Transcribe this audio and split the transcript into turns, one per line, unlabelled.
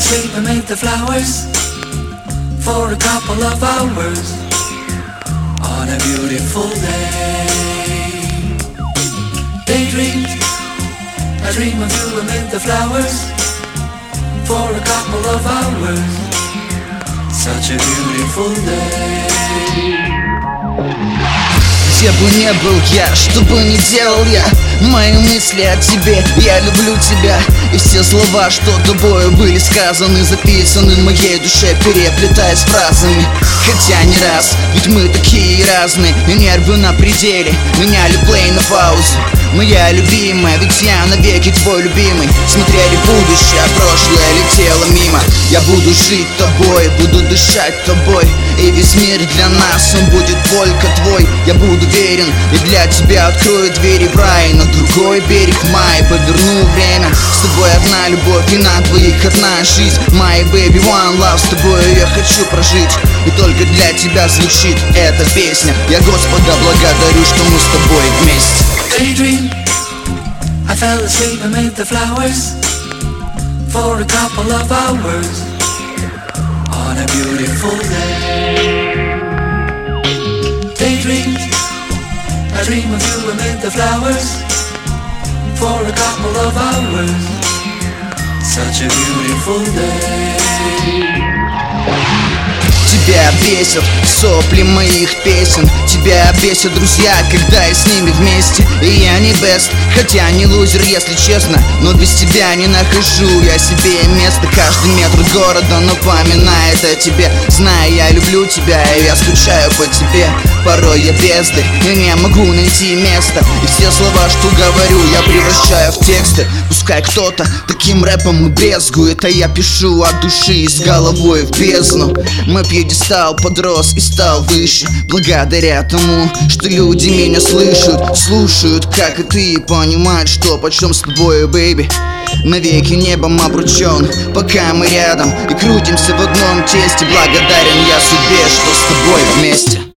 asleep amid the flowers for a couple of hours on a beautiful day. Daydreamed, I dream of you amid the flowers for a couple of hours. Such a beautiful day.
Где бы не был я, что бы ни делал я, мои мысли о тебе, я люблю тебя. И все слова, что тобою были сказаны, записаны в моей душе, переплетаясь фразами. Хотя не раз, ведь мы такие разные, и нервы на пределе, меняли плей на паузу. Моя любимая, ведь я навеки твой любимый. Смотрели в будущее, а прошлое летело мимо. Я буду жить тобой, буду дышать тобой, и весь мир для нас, он будет только твой. Я буду верен, и для тебя открою двери в рай. На другой берег май, поверну время. С тобой одна любовь, и на двоих одна жизнь. My baby one love, с тобой я хочу прожить. И только для тебя звучит эта песня. Я Господа благодарю, что мы с тобой вместе.
Daydream, I fell asleep amid the flowers for a couple of hours on a beautiful day. Daydream, I dream of you amid the flowers for a couple of hours. Such a beautiful day.
Тебя бесят сопли моих песен, тебя бесят друзья, когда я с ними вместе. И я не бест, хотя не лузер, если честно, но без тебя не нахожу я себе место. Каждый метр города напоминает о тебе. Зная, я люблю тебя, и я скучаю по тебе. Порой я бездарь, и не могу найти место, и все слова, что говорю, я превращаю в тексты. Пускай кто-то таким рэпом и брезгует, а я пишу от души и с головой в бездну. Мой пьедестал подрос и стал выше, благодаря тому, что люди меня слышат, слушают, как и ты, и понимают, что почем с тобой, бэйби. Навеки небом обручен, пока мы рядом и крутимся в одном тесте. Благодарен я судьбе, что с тобой вместе.